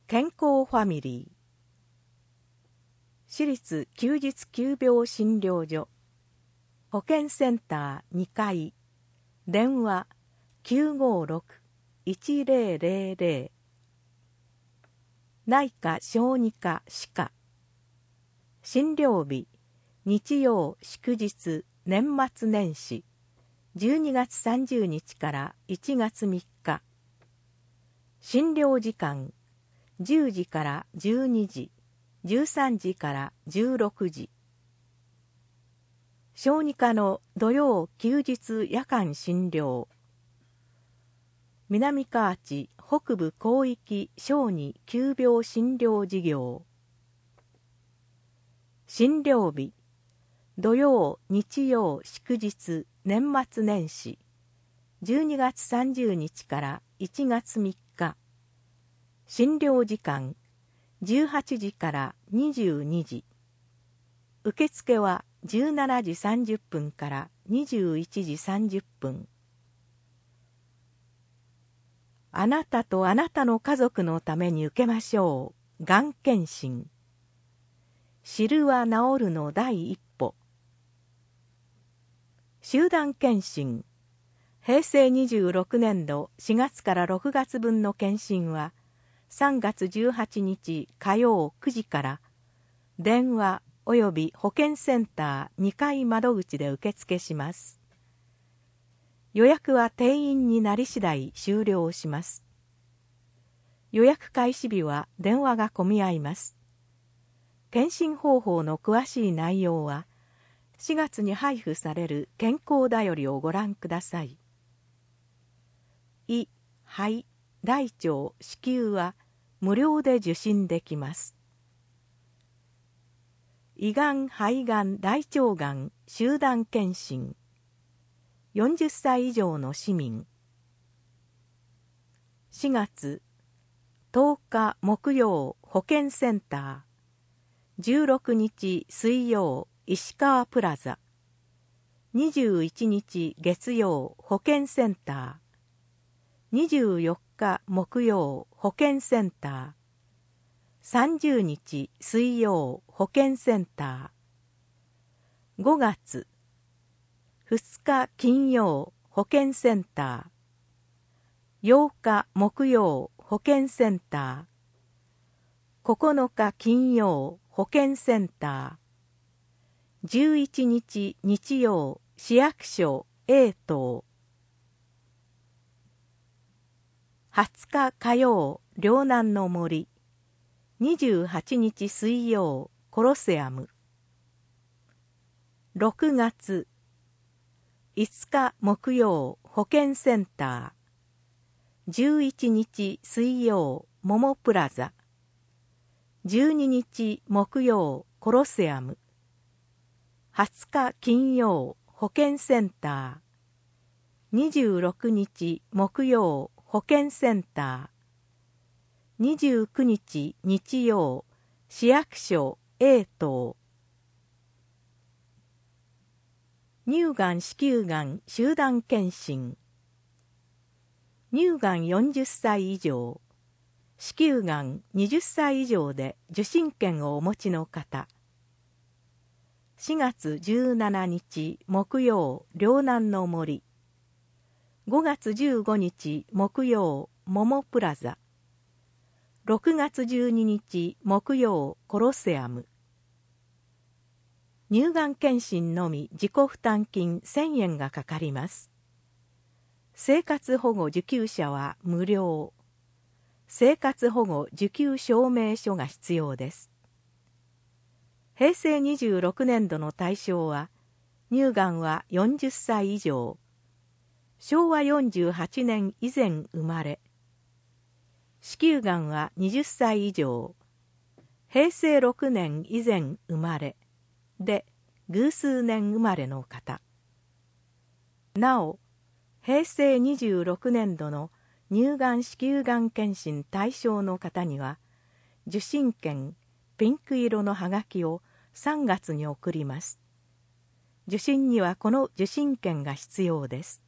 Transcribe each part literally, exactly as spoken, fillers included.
健康ファミリー私立休日急病診療所保健センターにかい電話 きゅうごろく いちぜろぜろぜろ 内科小児科歯科診療日日曜祝日年末年始じゅうにがつさんじゅうにちからいちがつみっか診療時間じゅうじからじゅうにじ、じゅうさんじからじゅうろくじ。小児科の土曜休日夜間診療。南河内北部広域小児急病診療事業。診療日土曜日曜祝日年末年始じゅうにがつさんじゅうにちからいちがつみっか診療時間じゅうはちじからにじゅうにじ受付はじゅうしちじさんじゅっぷんからにじゅういちじさんじゅっぷんあなたとあなたの家族のために受けましょうがん検診知るは治るの第一歩集団検診へいせいにじゅうろくねんどしがつからろくがつぶんの検診はさんがつじゅうはちにち火曜くじから電話および保健センターにかい窓口で受付します。予約は定員になり次第終了します。予約開始日は電話が混み合います。検診方法の詳しい内容はしがつに配布される健康だよりをご覧ください。胃、肺、大腸、子宮は無料で受診できます。胃がん、肺がん、大腸がん集団検診よんじゅっさい以上の市民しがつとおか木曜保健センターじゅうろくにち水曜石川プラザにじゅういちにち月曜保健センターにじゅうよっか木曜保健センターさんじゅうにち水曜保健センターごがつふつか金曜保健センターようか木曜保健センターここのか金曜保健センターじゅういちにち日曜市役所 A 棟はつか火曜陵南の森にじゅうはちにち水曜コロセアムろくがついつか木曜保健センターじゅういちにち水曜モモプラザじゅうににち木曜コロセアムはつか金曜保健センターにじゅうろくにち木曜保健センターにじゅうくにち日曜市役所 A 棟乳がん子宮がん集団検診乳がんよんじゅっさい以上子宮がんはたち以上で受診券をお持ちの方しがつじゅうしちにち木曜陵南の森ごがつじゅうごにち木曜モモプラザろくがつじゅうににち木曜コロセアム乳がん検診のみ自己負担金せんえんがかかります生活保護受給者は無料生活保護受給証明書が必要ですへいせいにじゅうろくねんどの対象は乳がんはよんじゅっさい以上しょうわよんじゅうはちねん以前生まれ子宮がんははたち以上へいせいろくねん以前生まれで偶数年生まれの方なおへいせいにじゅうろくねんどの乳がん子宮がん検診対象の方には受診券ピンク色のはがきをさんがつに送ります受診にはこの受診券が必要です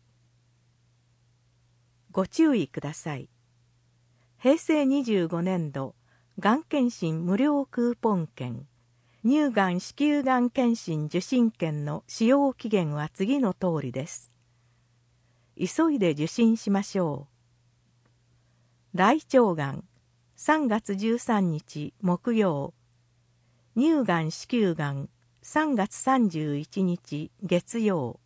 ご注意くださいへいせいにじゅうごねんどがん検診無料クーポン券、乳がん子宮がん検診受診券の使用期限は次の通りです。急いで受診しましょう。大腸がんさんがつじゅうさんにち木曜、乳がん子宮がんさんがつさんじゅういちにち月曜。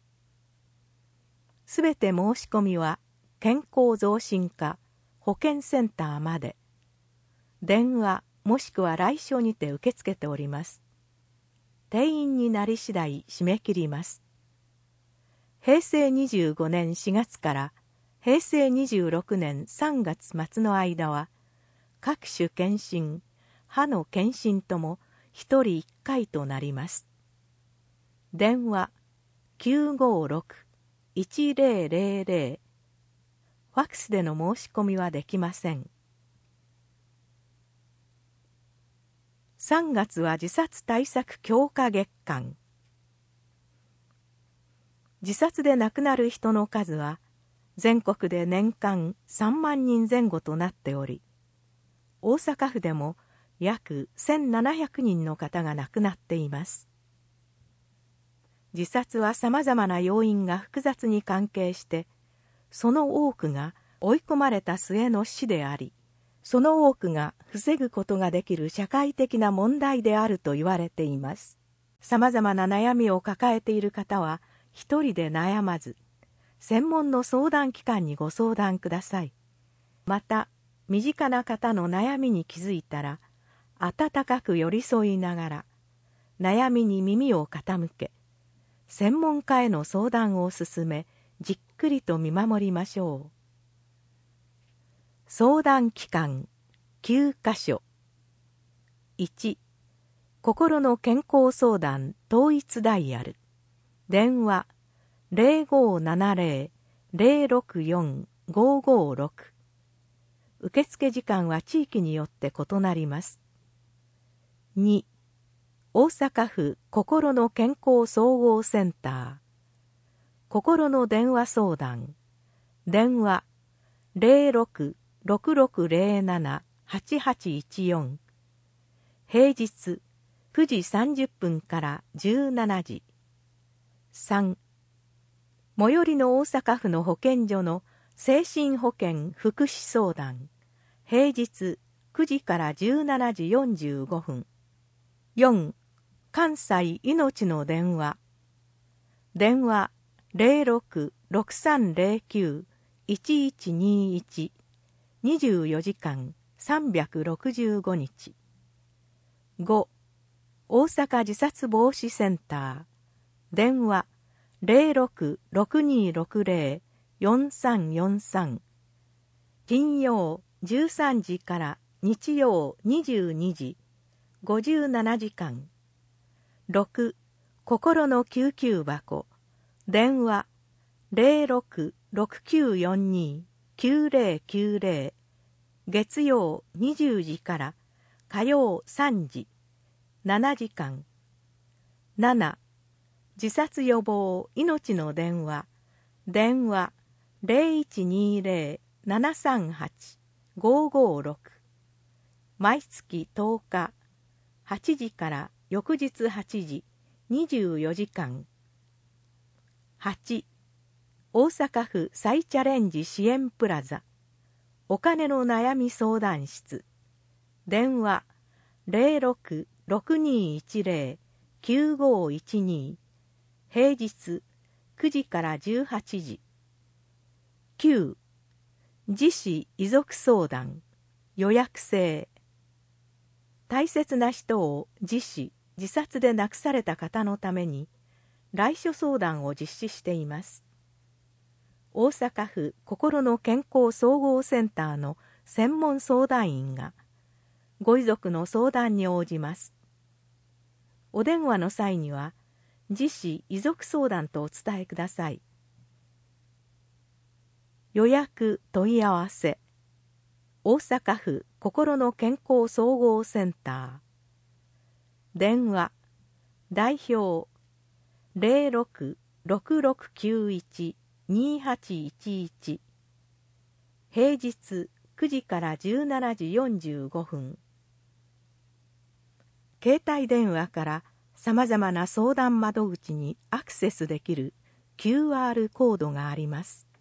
すべて申し込みは健康増進課保健センターまで。電話もしくは来所にて受け付けております。定員になり次第締め切ります。へいせいにじゅうごねんしがつからへいせいにじゅうろくねんさんがつ末の間は、各種検診、歯の検診ともひとりいっかいとなります。電話きゅうごろく いちぜろぜろぜろ、ファックスでの申し込みはできません。さんがつは自殺対策強化月間。自殺で亡くなる人の数は全国で年間さんまんにんぜん後となっており、大阪府でも約せんななひゃくにんの方が亡くなっています。自殺はさまざまな要因が複雑に関係して、その多くが追い込まれた末の死であり、その多くが防ぐことができる社会的な問題であると言われています。さまざまな悩みを抱えている方は一人で悩まず、専門の相談機関にご相談ください。また、身近な方の悩みに気づいたら、温かく寄り添いながら、悩みに耳を傾け、専門家への相談を進め、じっくりと見守りましょう。相談機関きゅうかしょ。いち、心の健康相談統一ダイヤル。電話ぜろごななぜろ ぜろろくよん ごごろく。受付時間は地域によって異なります。に、大阪府心の健康総合センター。心の電話相談。電話ぜろろく ろくろくぜろなな はちはちいちよん。平日くじさんじゅっぷんからじゅうしちじ。さん、最寄りの大阪府の保健所の精神保健福祉相談。平日くじからじゅうしちじよんじゅうごふん。よん、関西いのちの電話。電話ぜろろく ろくさんぜろきゅう いちいちにいち。にじゅうよじかんさんびゃくろくじゅうごにち。ご、大阪自殺防止センター。電話ぜろろく ろくにろくぜろ よんさんよんさん。金曜じゅうさんじから日曜にじゅうにじ、ごじゅうななじかん。ろく、心の救急箱。電話ぜろろく ろくきゅうよんに きゅうぜろきゅうぜろ。月曜にじゅうじから火曜さんじ、ななじかん。なな、自殺予防命の電話。電話ぜろいちにぜろ ななさんはち ごごろく。毎月とおか、はちじから翌日はちじ、にじゅうよじかん。はち、大阪府再チャレンジ支援プラザ。お金の悩み相談室。電話ぜろろく ろくにいちぜろ きゅうごいちに。平日くじからじゅうはちじ。きゅう、自死遺族相談。予約制。大切な人を自死、自殺で亡くされた方のために来所相談を実施しています。大阪府心の健康総合センターの専門相談員がご遺族の相談に応じます。お電話の際には自死遺族相談とお伝えください。予約問い合わせ。大阪府心の健康総合センター。電話代表ぜろろく ろくろくきゅういち にはちいちいち。平日くじからじゅうしちじよんじゅうごふん。携帯電話からさまざまな相談窓口にアクセスできる キューアール コードがあります。